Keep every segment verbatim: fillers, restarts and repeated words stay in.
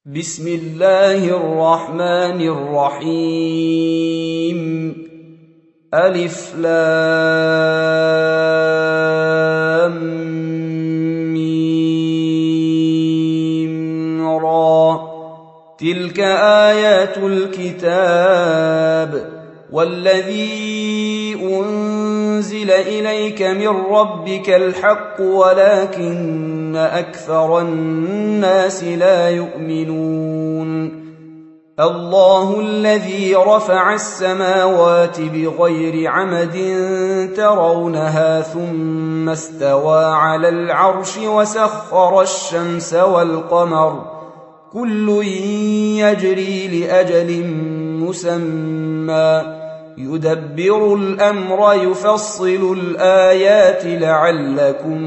بسم الله الرحمن الرحيم. ألف لام ميم را. تلك آيات الكتاب والذي أنزل إليك من ربك الحق ولكن أكثر الناس لا يؤمنون. الله الذي رفع السماوات بغير عمد ترونها ثم استوى على العرش وسخر الشمس والقمر كل يجري لأجل مسمى يدبر الأمر يفصل الآيات لعلكم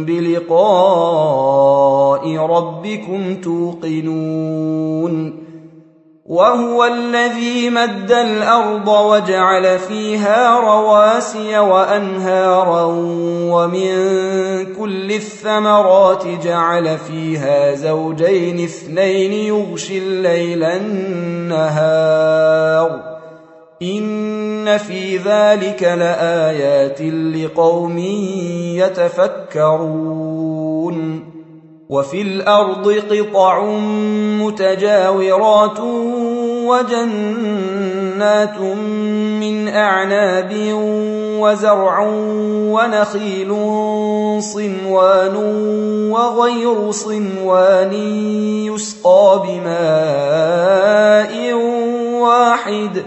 بلقاء ربكم توقنون. وهو الذي مد الأرض وجعل فيها رواسي وأنهارا ومن كل الثمرات جعل فيها زوجين اثنين يغشي الليل النهار إن في ذلك لآيات لقوم يتفكرون. وفي الأرض قطع متجاورات وجنات من أعناب وزرع ونخيل صنوان وغير صنوان يسقى بماء واحد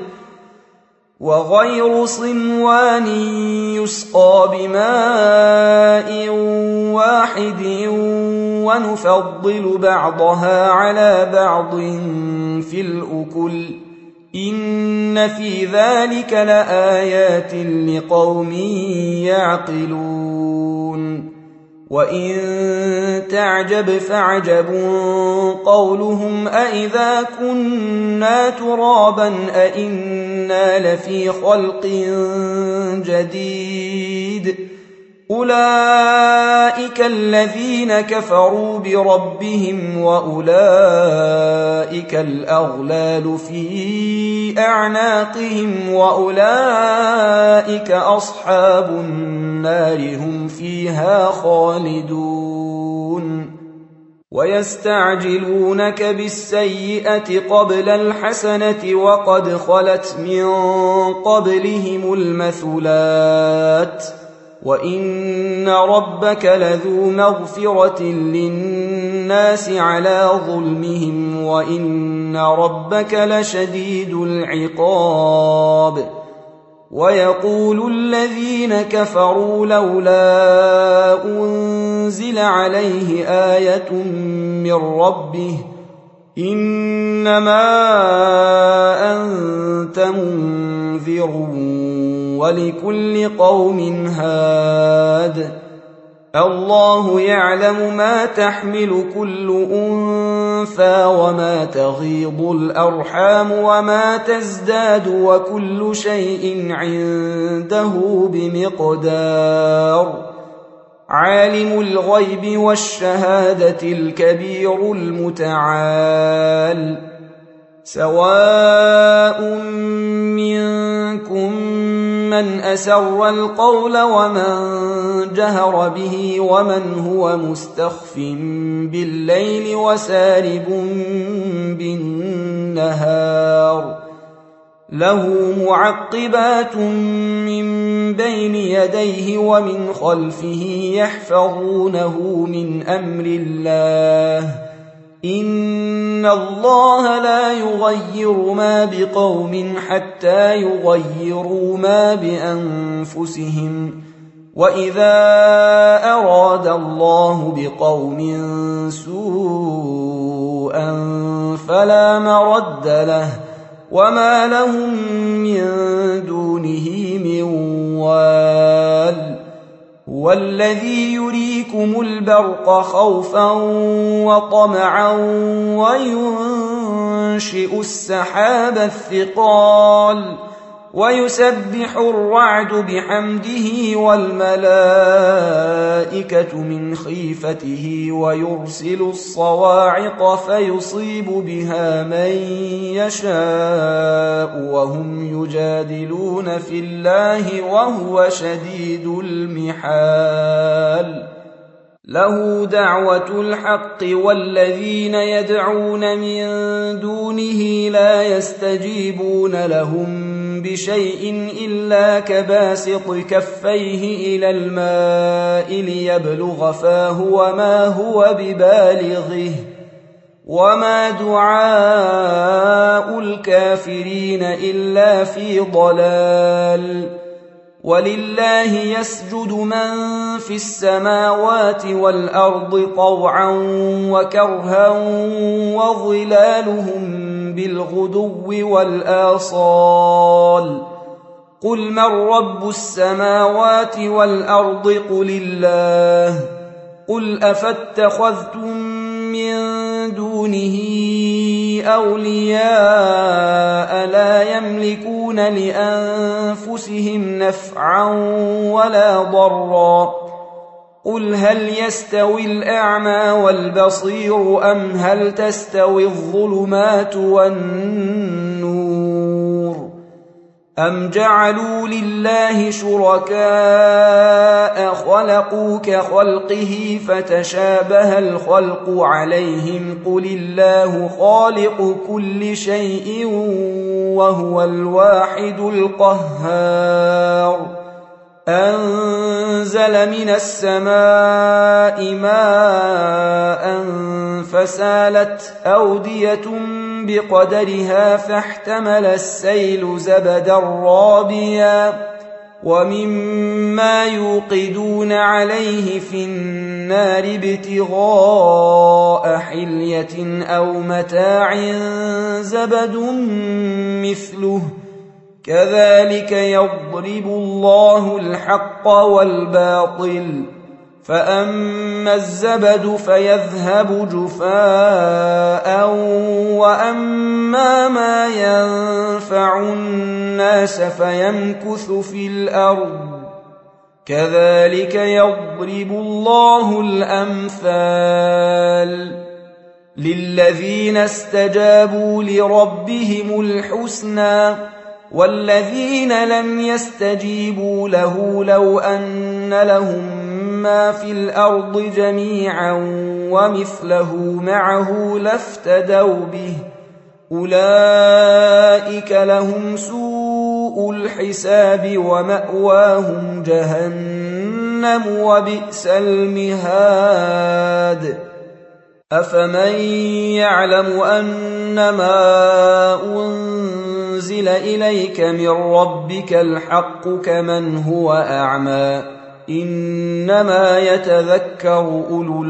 وغير صنوان يسقى بماء واحد ونفضل بعضها على بعض في الأكل إن في ذلك لآيات لقوم يعقلون. وإن تعجب فعجب قولهم أإذا كنا ترابا أإنا لفي خلق جديد أولئك الذين كفروا بربهم وأولئك الأغلال في أعناقهم وأولئك أصحاب النار هم فيها خالدون. ويستعجلونك بالسيئة قبل الحسنة وقد خلت من قبلهم المثلات وإن ربك لذو مغفرة للناس على ظلمهم وإن ربك لشديد العقاب. ويقول الذين كفروا لولا أنزل عليه آية من ربه إنما أنت منذر ولكل قوم هاد. الله يعلم ما تحمل كل أنثى وما تغيض الأرحام وما تزداد وكل شيء عنده بمقدار. عالم الغيب والشهادة الكبير المتعال. سواء منكم من أسر القول ومن جهر به ومن هو مستخف بالليل وسارب بالنهار له معقبات من بين يديه ومن خلفه يحفظونه من أمر الله إن الله لا يغير ما بقوم حتى يغيروا ما بأنفسهم وإذا أراد الله بقوم سوءا فلا مرد له وما لهم من دونه من وال. هو الذي يريكم البرق خوفا وطمعا وينشئ السحاب الثقال ويسبح الرعد بحمده والملائكة من خيفته ويرسل الصواعق فيصيب بها من يشاء وهم يجادلون في الله وهو شديد المحال. له دعوة الحق والذين يدعون من دونه لا يستجيبون لهم بشيء إلا كباسط كفيه إلى الماء ليبلغ فاه وما هو ببالغه وما دعاء الكافرين إلا في ضلال. ولله يسجد من في السماوات والأرض طوعا وكرها وظلالهم بالغدو والآصال. قل من رب السماوات والأرض قل الله. قل أفاتخذتم من دونه أولياء لا يملكون لأنفسهم نفعا ولا ضرا. قل هل يستوي الأعمى والبصير أم هل تستوي الظلمات والنور أم جعلوا لله شركاء خلقوا كخلقه فتشابه الخلق عليهم. قل الله خالق كل شيء وهو الواحد القهار. أنزل من السماء ماء فسالت أودية بقدرها فاحتمل السيل زبدا رابيا ومما يوقدون عليه في النار ابتغاء حلية أو متاع زبد مثله كذلك يضرب الله الحق والباطل. فأما الزبد فيذهب جفاء وأما ما ينفع الناس فيمكث في الأرض كذلك يضرب الله الأمثال. للذين استجابوا لربهم الحسنى والذين لم يستجيبوا له لو أن لهم ما في الأرض جميعا ومثله معه لافتدوا به أولئك لهم سوء الحساب ومأواهم جهنم وبئس المهاد. أفمن يعلم أنما أنزل إليك من ربك الحق كمن هو أعمى إنما يتذكر أولو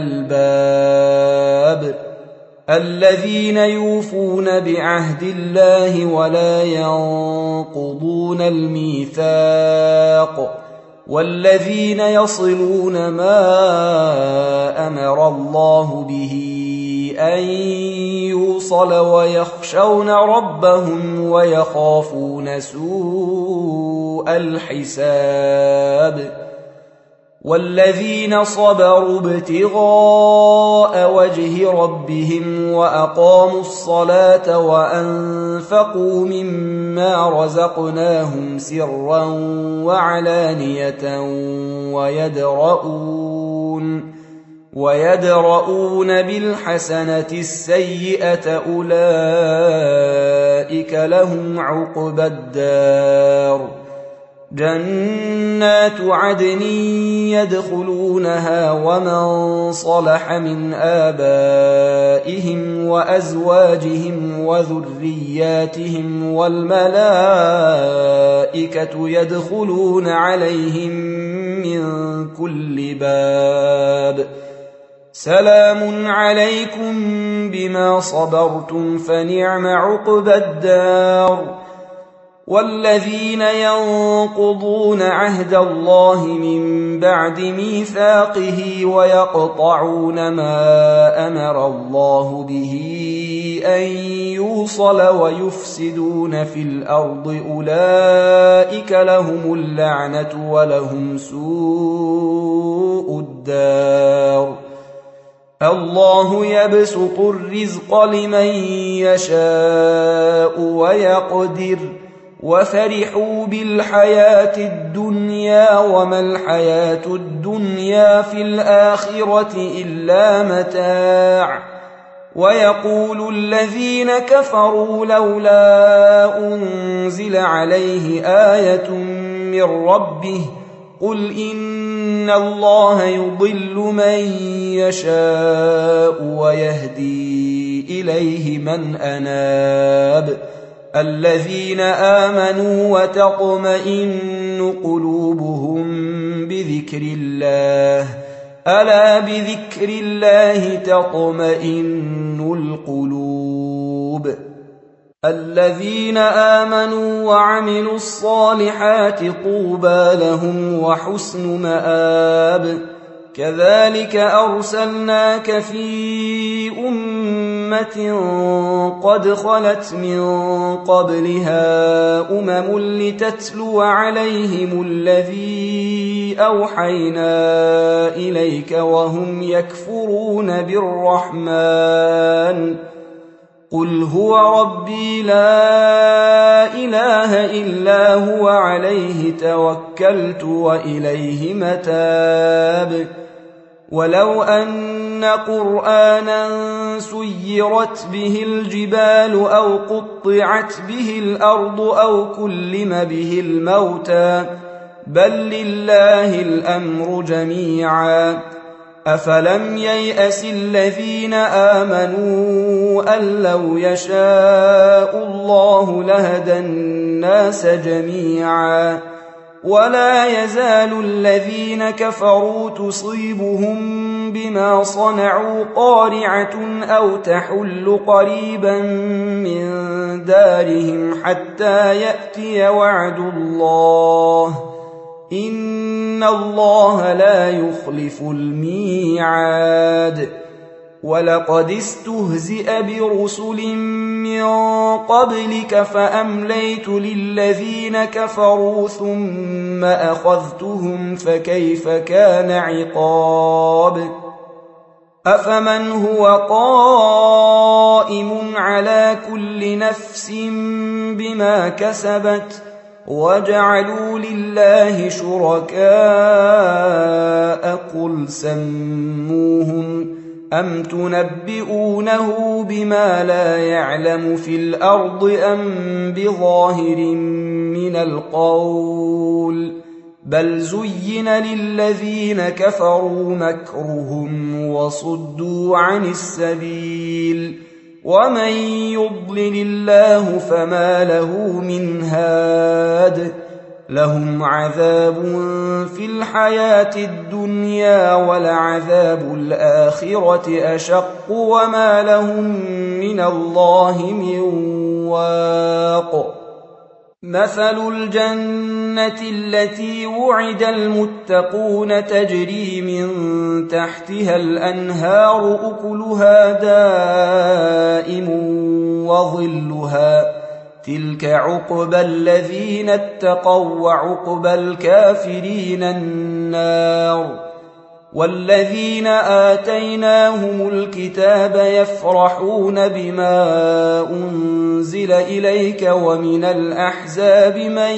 الألباب الذين يوفون بعهد الله ولا ينقضون الميثاق والذين يصلون ما أمر الله به أن يوصل ويخشون ربهم ويخافون سوء الحساب. والذين صبروا ابتغاء وجه ربهم وأقاموا الصلاة وأنفقوا مما رزقناهم سرا وعلانية ويدرؤون ويدرؤون بالحسنة السيئة أولئك لهم عقبى الدار. جنات عدن يدخلونها ومن صلح من آبائهم وأزواجهم وذرياتهم والملائكة يدخلون عليهم من كل باب سلام عليكم بما صبرتم فنعم عقبى الدار. والذين ينقضون عهد الله من بعد ميثاقه ويقطعون ما أمر الله به أن يوصل ويفسدون في الأرض أولئك لهم اللعنة ولهم سوء الدار. الله يبسط الرزق لمن يشاء ويقدر وفرحوا بالحياة الدنيا وما الحياة الدنيا في الآخرة إلا متاع. ويقول الذين كفروا لولا أنزل عليه آية من ربه قل إن الله يضل من يشاء ويهدي إليه من أناب. الذين آمنوا وتطمئن قلوبهم بذكر الله ألا بذكر الله تطمئن القلوب. الذين آمنوا وعملوا الصالحات طوبى لهم وحسن مآب. كذلك أرسلناك في أمة قد خلت من قبلها أمم لتتلو عليهم الذي أوحينا إليك وهم يكفرون بالرحمن قل هو ربي لا إله إلا هو عليه توكلت وإليه متاب. ولو أن قرآنا سيرت به الجبال أو قطعت به الأرض أو كلم به الموتى بل لله الأمر جميعا أفلم ييأس الذين آمنوا أن لو يشاء الله لهدى الناس جميعا ولا يزال الذين كفروا تصيبهم بما صنعوا قارعة أو تحل قريبا من دارهم حتى يأتي وعد الله إن الله لا يخلف الميعاد. ولقد استهزئ برسل من قبلك فأمليت للذين كفروا ثم أخذتهم فكيف كان عقاب. أفمن هو قائم على كل نفس بما كسبت وجعلوا لله شركاء قل سموهم أم تنبئونه بما لا يعلم في الأرض أم بظاهر من القول بل زين للذين كفروا مكرهم وصدوا عن السبيل ومن يضلل الله فما له من هاد. لهم عذاب في الحياة الدنيا ولعذاب الآخرة أشق وما لهم من الله من واق. مثل الجنة التي وعد المتقون تجري من تحتها الأنهار أكلها دائم وظلها تلك عقبى الذين اتقوا وعقبى الكافرين النار. والذين آتيناهم الكتاب يفرحون بما أنزل إليك ومن الأحزاب من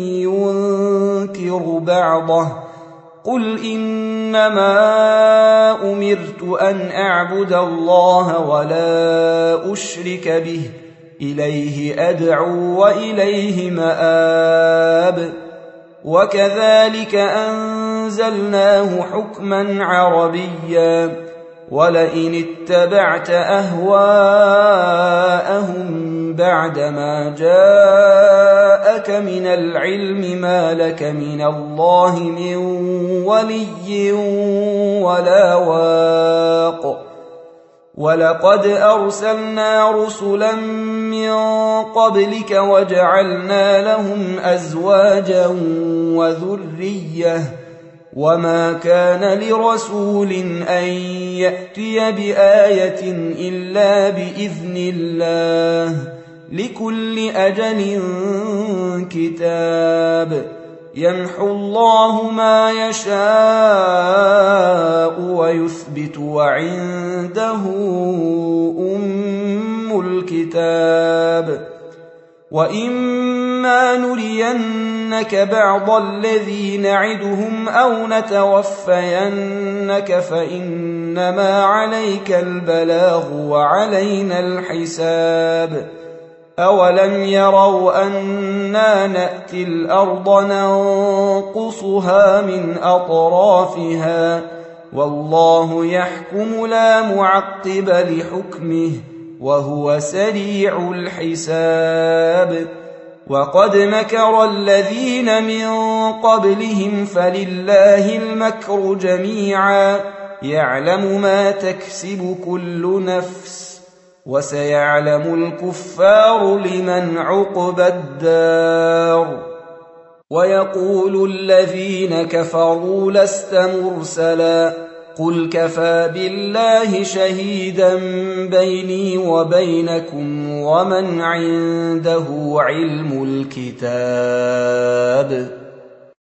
ينكر بعضه قل إنما أمرت أن أعبد الله ولا أشرك به إليه أدعو وإليه مآب. وكذلك أنزلناه حكما عربيا ولئن اتبعت أهواءهم بعدما جاءك من العلم ما لك من الله من ولي ولا واق. ولقد أرسلنا رسلا من قبلك وجعلنا لهم أزواجا وذرية وما كان لرسول أن يأتي بآية إلا بإذن الله لكل أجل كتاب يمحو الله ما يشاء ويثبت وعنده أم الكتاب وإما نرينك بعض الذي نعدهم أو نتوفينك فإنما عليك البلاغ وعلينا الحساب أولم يروا أنا نأتي الأرض ننقصها من أطرافها والله يحكم لا معقب لحكمه وهو سريع الحساب وقد مكر الذين من قبلهم فلله المكر جميعا يعلم ما تكسب كل نفس وسيعلم الكفار لمن عقبى الدار ويقول الذين كفروا لست مرسلا قل كفى بالله شهيدا بيني وبينكم ومن عنده علم الكتاب